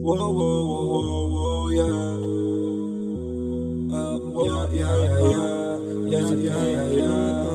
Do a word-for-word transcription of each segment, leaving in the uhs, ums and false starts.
Whoa, whoa, whoa, whoa, whoa, yeah. Uh, whoa, yeah, yeah, yeah, yeah, yeah, yeah, yeah.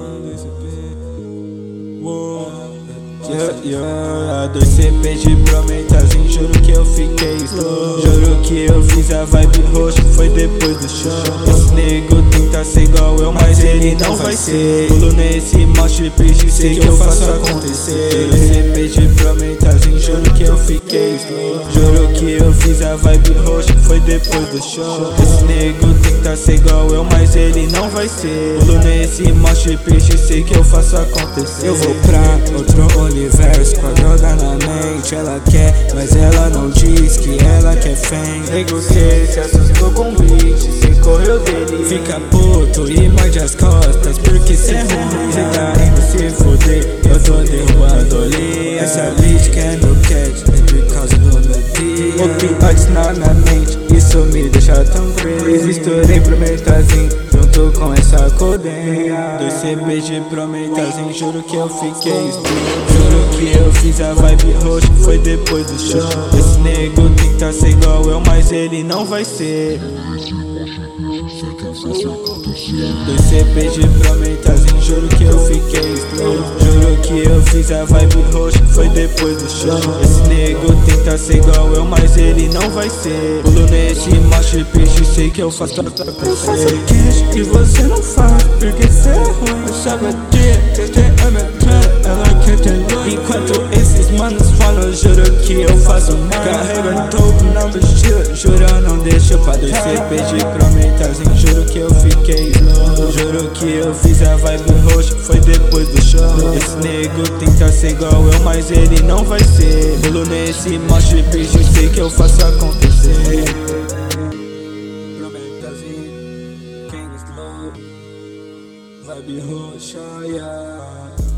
Whoa, yeah, yeah. A dois C P de Prometazinho, juro que eu fiquei slow. Juro que eu fiz a vibe roxa, foi depois do show. Esse nego tenta ser igual eu, mas ele não vai ser. Pulo nesse mosh pit, sei que eu faço acontecer. dois C P de Prometazinho, juro que eu fiquei slow. Juro que eu fiz a vibe roxa, foi depois do show. Esse nego tenta ser igual eu, mas ele não vai ser. Pulo nesse mosh pit, sei que eu faço acontecer. Eu vou pra outro universo com a droga na mente. Ela quer, mas ela não diz que ela quer fame. Nego cê se assustou com o beat, cê correu dele. Fica puto e morde as costas porque cê é ruim. Cê tá indo se foder, eu tô derrubando ali. Essa bitch quer no cat, é por causa do meu dia. Opioides na minha mente, isso me deixa tão feliz. Misturei Prometazinho junto com essa codeia. dois C P de Prometazinho, juro que eu fiquei estranho. Juro que eu fiz a vibe roxa, foi depois do show. Esse nego tenta ser igual eu, mas ele não vai ser. dois C P de Prometazinho, juro que eu fiquei slow. Juro que eu fiz a vibe roxa, foi depois do show. Esse nego tenta ser igual eu, mas ele não vai ser. Pulo nesse mosh pit, sei que eu faço acontecer. Eu faço cash e você não faz, porque cê é ruim. Eu sabatia, testei a minha trap, ela quer ter luz. Enquanto esses manos falam, juro que eu faço nada. Carrego topo na mochila, juro eu não deixo pra dois C P de Prometazinho, juro que eu fiquei slow. Juro que eu fiz a vibe roxa, foi depois do show. Esse nego tenta ser igual eu, mas ele não vai ser. Pulo nesse mosh pit, sei que eu faço acontecer. Prometazinho, King Slow, vibe roxa, yeah.